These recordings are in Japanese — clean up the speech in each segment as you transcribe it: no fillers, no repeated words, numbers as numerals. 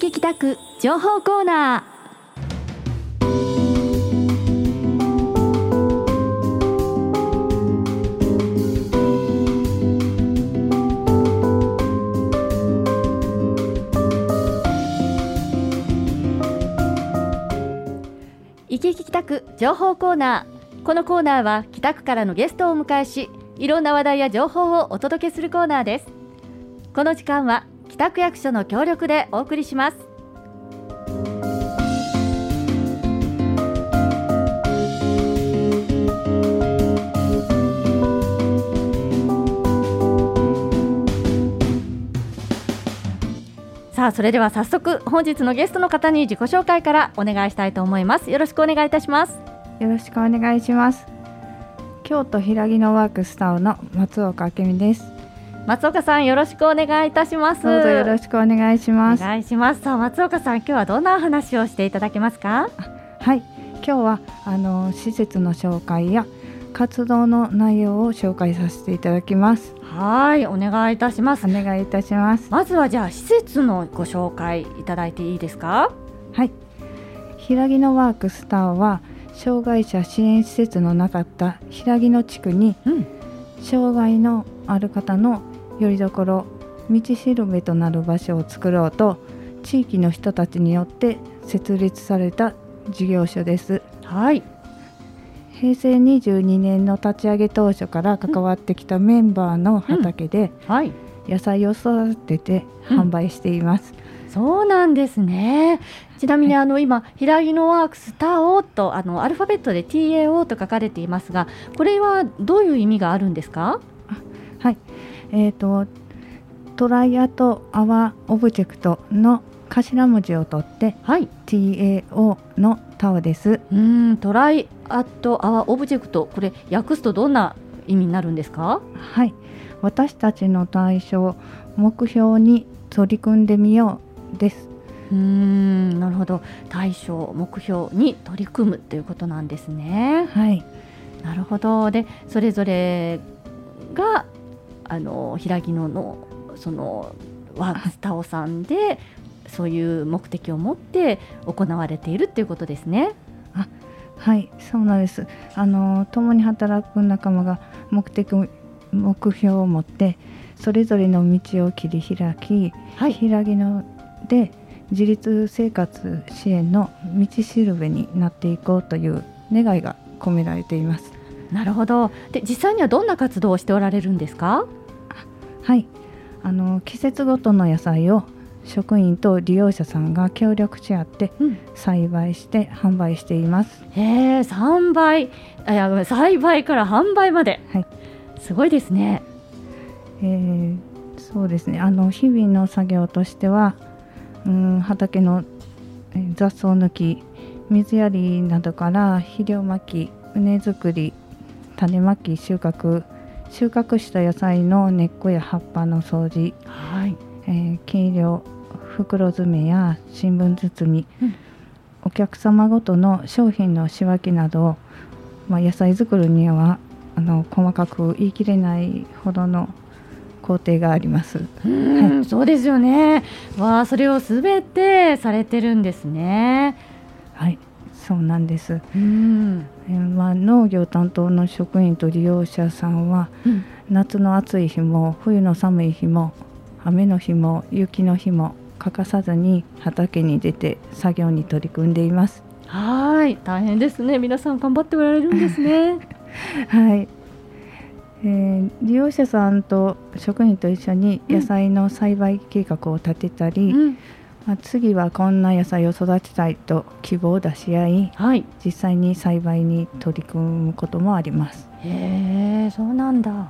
き北区情報コーナー。いきいき北区情報コーナー。このコーナーは北区からのゲストをお迎えし、いろんな話題や情報をお届けするコーナーです。この時間は北区役所の協力でお送りします。さあ、それでは早速本日のゲストの方に自己紹介からお願いしたいと思います。よろしくお願いいたします。 よろしくお願いします。京都平木のワークスタオの松岡明美です。 松岡さん、よろしくお願いいたします。 どうぞよろしくお願いします。 お願いします。さあ、松岡さん、今日はどんな話をしていただけますか？ はい、今日は施設の紹介や活動の内容を紹介させていただきます。 はい、お願いいたします。 お願いいたします。 まずはじゃあ施設のご紹介いただいていいですか？ はい、平木のワークスタオは障害者支援施設のなかった平木野地区に、障害のある方のよりどころ、道しるべとなる場所を作ろうと地域の人たちによって設立された事業所です。 はい、 平成22年の立ち上げ当初から関わってきたメンバーの畑で野菜を育てて販売しています。 そうなんですね。ちなみに今平木のワークスタオとアルファベットで TAO と書かれていますが、これはどういう意味があるんですか？ はい、トライアとアワーオブジェクトの頭文字を取って、 はい、 TAO のタオです。 トライアとアワーオブジェクト、これ訳すとどんな意味になるんですか？ はい、私たちの対象、目標に取り組んでみようです。 なるほど。対象、目標に取り組むということなんですね。 はい、 なるほど。で、それぞれが平木野のそのワークスタオさんでそういう目的を持って行われているということですね。 はい、そうなんです。共に働く仲間が目標を持ってそれぞれの道を切り開き、平木野で自立生活支援の道しるべになっていこうという願いが込められています。 なるほど。で、実際にはどんな活動をしておられるんですか？ はい、季節ごとの野菜を職員と利用者さんが協力し合って栽培して販売しています。 栽培から販売まで、すごいですね。 そうですね。日々の作業としては、畑の雑草抜き、水やりなどから肥料まき、畝作り、種まき、収穫した野菜の根っこや葉っぱの掃除、計量、袋詰めや新聞包み、お客様ごとの商品の仕分けなど、野菜作りには細かく言い切れないほどの工程があります。 そうですよね。それをすべてされてるんですね。 はい、そうなんです。農業担当の職員と利用者さんは、夏の暑い日も冬の寒い日も雨の日も雪の日も欠かさずに畑に出て作業に取り組んでいます。 はい、大変ですね。皆さん頑張っておられるんですね。 はい、利用者さんと職員と一緒に野菜の栽培計画を立てたり、次はこんな野菜を育てたいと希望を出し合い、実際に栽培に取り組むこともあります。 そうなんだ。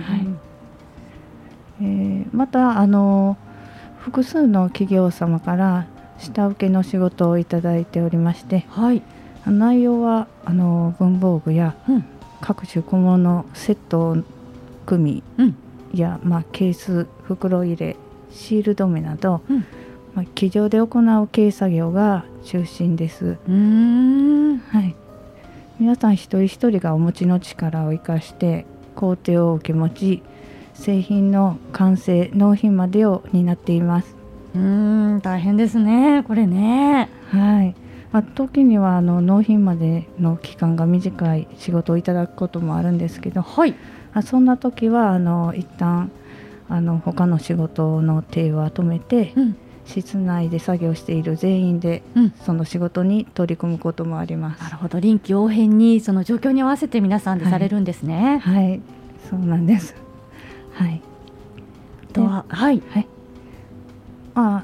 また複数の企業様から下請けの仕事をいただいておりまして、内容は文房具や、各種小物セットを組み、や、ケース、袋入れ、シール止めなど、机上で行う軽作業が中心です。皆さん一人一人がお持ちの力を生かして工程を受け持ち、製品の完成納品までを担っています。 大変ですね、これね。 はい。時には納品までの期間が短い仕事をいただくこともあるんですけど、 はい。 そんな時は一旦他の仕事の手は止めて、室内で作業している全員で、その仕事に取り組むこともあります。 なるほど、臨機応変にその状況に合わせて皆さんでされるんですね。 はい、はい、そうなんです。はい。 あとは、はい、 はい、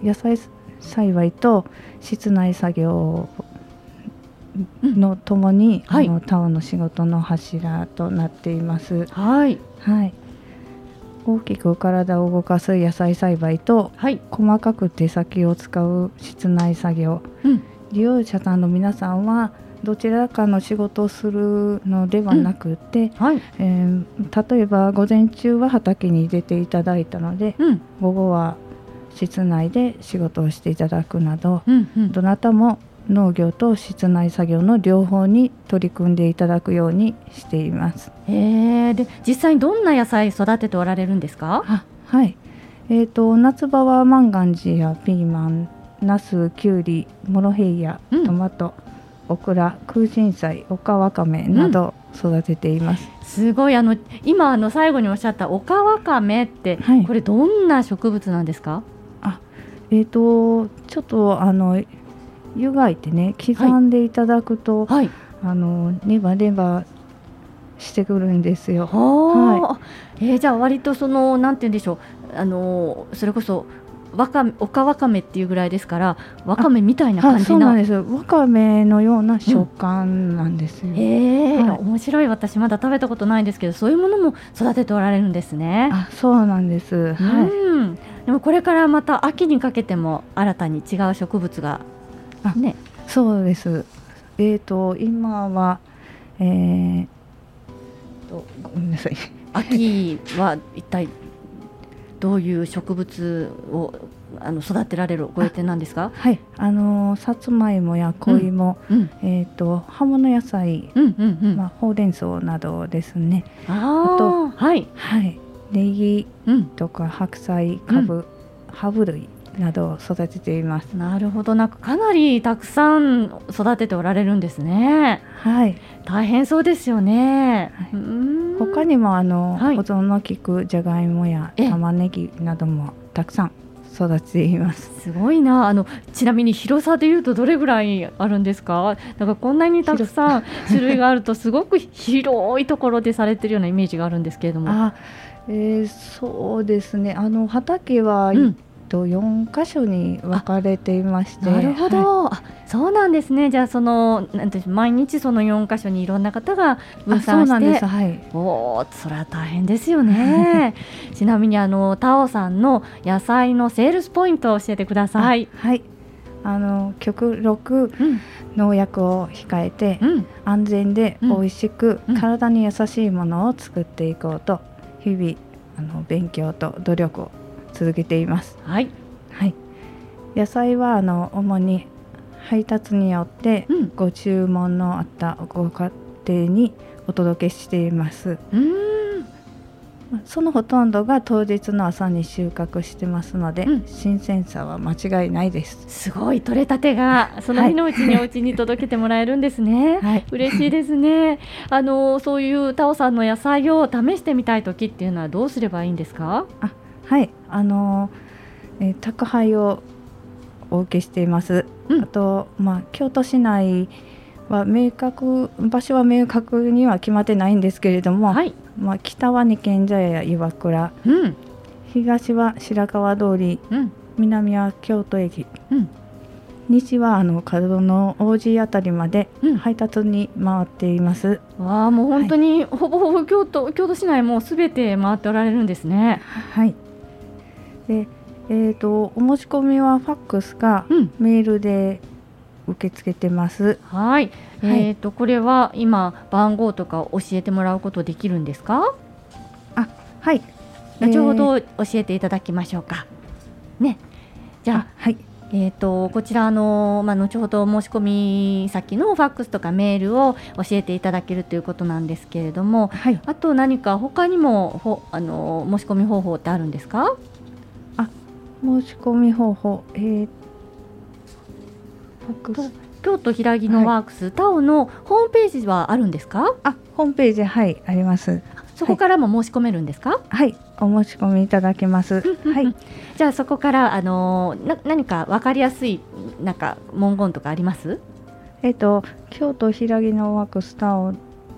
野菜栽培と室内作業のともに、田尾の仕事の柱となっています。 はい、 はい。大きく体を動かす野菜栽培と、細かく手先を使う室内作業、利用者さんの皆さんはどちらかの仕事をするのではなくて、例えば午前中は畑に出ていただいたので、午後は室内で仕事をしていただくなど、どなたも農業と室内作業の両方に取り組んでいただくようにしています。 で実際にどんな野菜育てておられるんですか？ はい、夏場は万願寺やピーマン、ナス、キュウリ、モロヘイヤ、トマト、オクラ、空心菜、オカワカメなど育てています。 すごい、今最後におっしゃったオカワカメって、これどんな植物なんですか？ ちょっと湯がいてね、刻んでいただくと、ネバネバしてくるんですよ。 じゃあ割となんて言うんでしょう、それこそオカワカメっていうぐらいですから、ワカメみたいな感じな。 そうなんです。ワカメのような食感なんですよ。 面白い。私まだ食べたことないんですけど、そういうものも育てておられるんですね。 そうなんです。 でもこれからまた秋にかけても新たに違う植物がね。 そうです。今はごめんなさい。 秋は一体どういう植物を育てられるご予定なんですか？ さつまいもや小芋、葉物野菜、ほうれん草などですね。あとネギとか白菜、かぶ、ハブ類などを育てています。 なるほど。かなりたくさん育てておられるんですね。大変そうですよね。 他にも保存の効くじゃがいもや玉ねぎなどもたくさん育てています。 すごいな。ちなみに広さでいうとどれぐらいあるんですか？こんなにたくさん種類があるとすごく広いところでされてるようなイメージがあるんですけれども。 そうですね。畑は4箇所に分かれていまして。 なるほど。そうなんですね。じゃあ毎日その4箇所にいろんな方が分散して。そうなんです。それは大変ですよね。ちなみにタオさんの野菜のセールスポイントを教えてください。 極力農薬を控えて、安全で美味しく、体に優しいものを作っていこうと日々勉強と努力を続けています。野菜は主に配達によってご注文のあったご家庭にお届けしています。そのほとんどが当日の朝に収穫してますので、新鮮さは間違いないです。 すごい。取れたてがその日のうちにお家に届けてもらえるんですね。嬉しいですね。そういうタオさんの野菜を試してみたい時っていうのはどうすればいいんですか？ 宅配をお受けしています。あと、京都市内は場所は明確には決まってないんですけれども、北は二軒茶屋や岩倉、東は白川通り、南は京都駅、西は門の王子あたりまで配達に回っています。 もう本当にほぼほぼ京都市内もすべて回っておられるんですね。 でお申し込みはファックスかメールで受け付けてます。 これは今番号とか教えてもらうことできるんですか？後ほど教えていただきましょうかね。じゃあこちら後ほど申し込み先のファックスとかメールを教えていただけるということなんですけれども、あと何か他にも申し込み方法ってあるんですか？ 申し込み方法、ファックス、 京都平木のワークス、タオのホームページはあるんですか？ ホームページ、はいあります。 そこからも申し込めるんですか？ はい、お申し込みいただけます。はい。 じゃあそこから何か分かりやすいなんか文言とかあります？ 京都平木のワークスタオ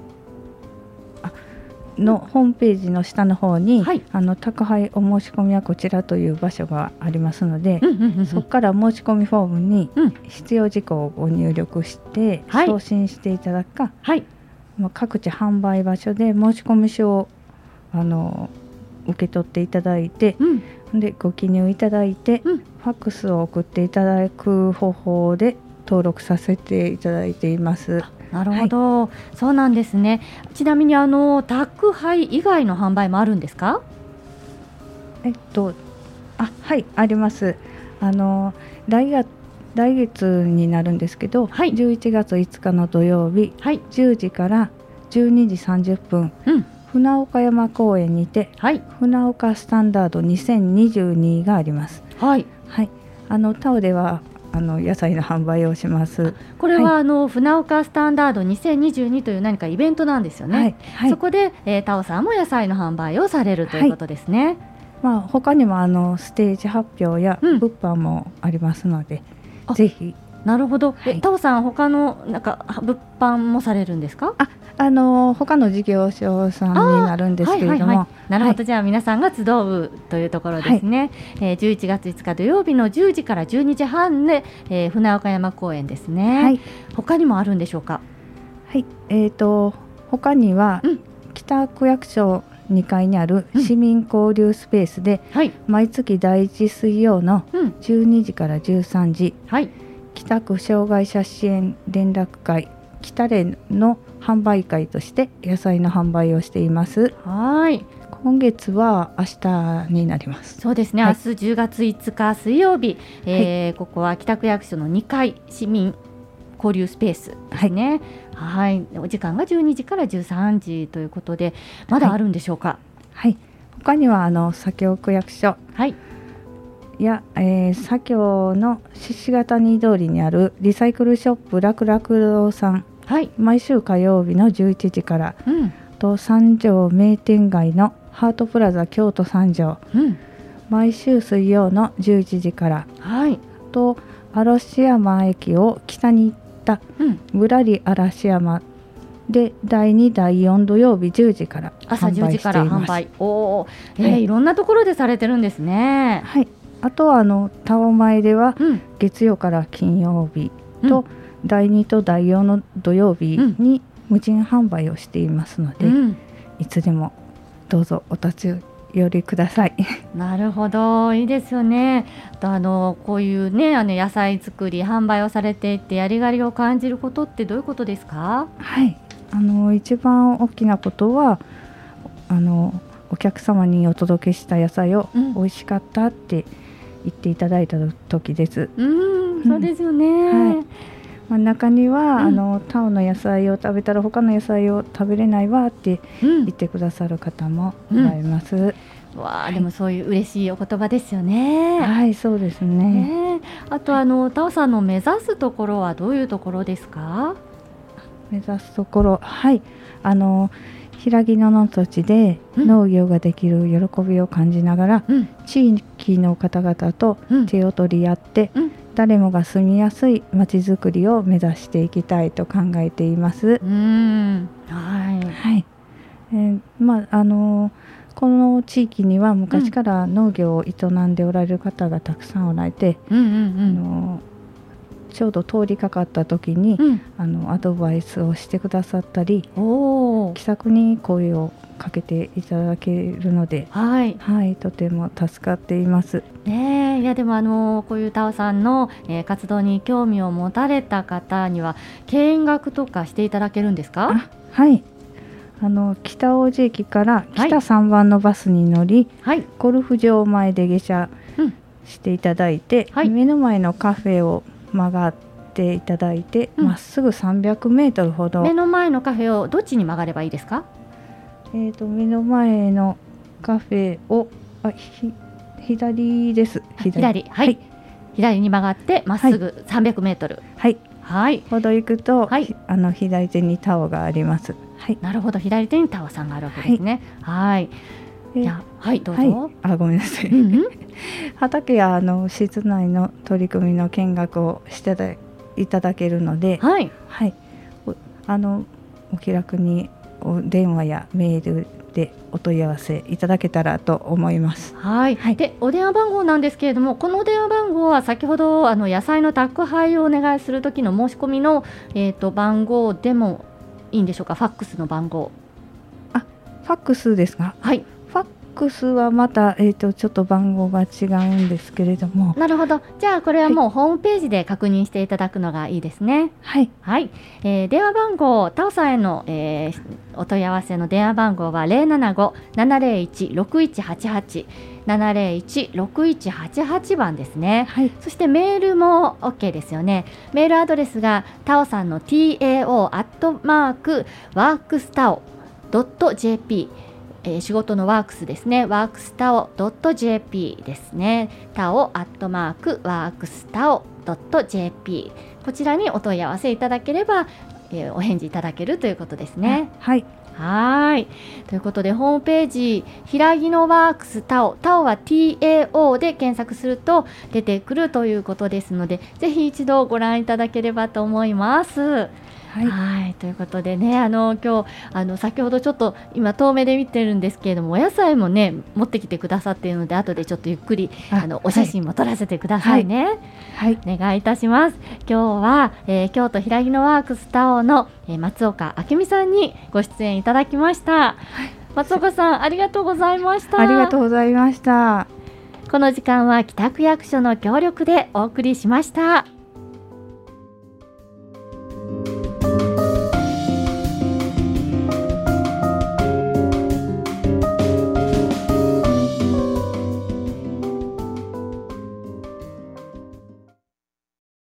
のホームページの下の方に、はい、宅配お申し込みはこちらという場所がありますので、そこから申し込みフォームに必要事項をご入力して送信していただくか、はい、各地販売場所で申し込み書を受け取っていただいて、でご記入いただいて、ファックスを送っていただく方法で登録させていただいています。 なるほど、はい、そうなんですね。ちなみに宅配以外の販売もあるんですか？ はい、あります。来月になるんですけど、はい、11月5日の土曜日、はい、10時から12時30分、船岡山公園にて、はい、船岡スタンダード2022があります。はい、はい、タオでは野菜の販売をします。 これは、はい、船岡スタンダード2022という何かイベントなんですよね。はいはい、そこで、タオさんも野菜の販売をされるということですね。 はい、他にもステージ発表や物販もありますので、ぜひ。 なるほど。タオさん他のなんか物販もされるんですか？ 他の事業所さんになるんですけれども、 なるほど、じゃあ皆さんが集うというところですね。11月5日土曜日の10時から12時半で、船岡山公園ですね。はい、他にもあるんでしょうか？ はい、他には、北区役所2階にある市民交流スペースで、毎月第1水曜の12時から13時、北区障害者支援連絡会北連の販売会として野菜の販売をしています。はい。今月は明日になります。 そうですね。はい、明日10月5日水曜日、ここは北区役所の2階市民交流スペースですね。はい。お時間が12時から13時ということで、まだあるんでしょうか？ はい。他には左京区役所。はい。左京の獅子ヶ谷通りにあるリサイクルショップ楽々堂さん、はい、毎週火曜日の11時から、と三条名店街のハートプラザ京都三条、毎週水曜の11時から、はい、と嵐山駅を北に行ったぶらり嵐山で第2第4土曜日10時から朝10時から販売。いろんなところでされてるんですね。 はい。あとはタオ前では月曜から金曜日と第2と第4の土曜日に無人販売をしていますので、いつでもどうぞお立ち寄りください。 なるほど、いいですよね。あとこういうね野菜作り販売をされていてやりがいを感じることってどういうことですか？ はい、一番大きなことはお客様にお届けした野菜を美味しかったって言っていただいた時です。 そうですよね。 はい、中には、タオの野菜を食べたら他の野菜を食べれないわって言ってくださる方もおられます。 でもそういう嬉しいお言葉ですよね。 はい、そうですね。 あとタオさんの目指すところはどういうところですか？ 目指すところ、はい、平木野の土地で農業ができる喜びを感じながら、地域の方々と手を取り合って、誰もが住みやすいまちづくりを目指していきたいと考えています。この地域には昔から農業を営んでおられる方がたくさんおられて、ちょうど通りかかった時に、アドバイスをしてくださったり、気さくに声をかけていただけるので、とても助かっています。 いやでもこういうタオさんの、活動に興味を持たれた方には見学とかしていただけるんですか？ はい。北大路駅から北3番のバスに乗り、ゴルフ場前で下車していただいて、目の前のカフェを曲がっていただいて、まっすぐ300メートルほど。 目の前のカフェをどっちに曲がればいいですか？ 目の前のカフェを左です。 左、はい、左に曲がってまっすぐ300メートル、 はい、 はい、 ほど行くと、 はい、 左手にタオがあります。はい、 なるほど、左手にタオさんがあるわけですね。はい、じゃあ、はい、どうぞ。 ごめんなさい。畑や室内の取り組みの見学をしていただけるので、 はい、 はい、お気楽にお電話やメールでお問い合わせいただけたらと思います。 はい、でお電話番号なんですけれども、この電話番号は先ほど野菜の宅配をお願いする時の申し込みの、番号でもいいんでしょうか。ファックスの番号。 ファックスですか。 はい、 ファックスはまた、ちょっと番号が違うんですけれども。 なるほど。じゃあこれはもうホームページで確認していただくのがいいですね。 はい、 はい、電話番号、タオさんへの、お問い合わせの電話番号は 075-701-6188 701-6188 番ですね。 はい、 そしてメールも OK ですよね。メールアドレスがタオさんの tao@workstao.jp、仕事のワークスですね。ワークスタオ .jp ですね。タオ@workstao.jp、 こちらにお問い合わせいただければ、お返事いただけるということですね。 はい、 はい。ということでホームページ、平木のワークスタオ、タオは TAO で検索すると出てくるということですので、ぜひ一度ご覧いただければと思います。はい、ということでね、今日先ほどちょっと今遠目で見てるんですけれども、お野菜もね持ってきてくださっているので、後でちょっとゆっくりお写真も撮らせてくださいね。はい、お願いいたします。今日は、京都平木のワークスタオの、松岡明美さんにご出演いただきました。松岡さん、ありがとうございました。 ありがとうございました。 この時間は北区役所の協力でお送りしました。